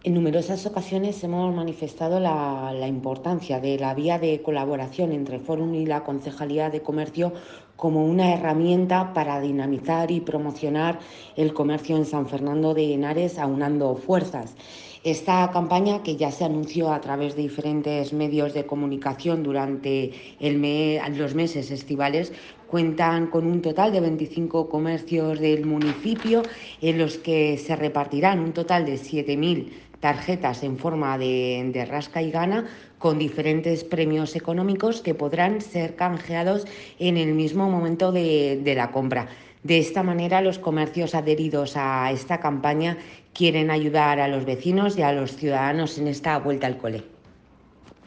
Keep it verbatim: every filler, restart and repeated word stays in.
En numerosas ocasiones hemos manifestado la, la importancia de la vía de colaboración entre Fórum y la Concejalía de Comercio como una herramienta para dinamizar y promocionar el comercio en San Fernando de Henares, aunando fuerzas. Esta campaña, que ya se anunció a través de diferentes medios de comunicación durante el mes, los meses estivales, cuentan con un total de veinticinco comercios del municipio en los que se repartirán un total de siete mil tarjetas en forma de, de rasca y gana con diferentes premios económicos que podrán ser canjeados en el mismo momento de, de la compra. De esta manera, los comercios adheridos a esta campaña quieren ayudar a los vecinos y a los ciudadanos en esta vuelta al cole.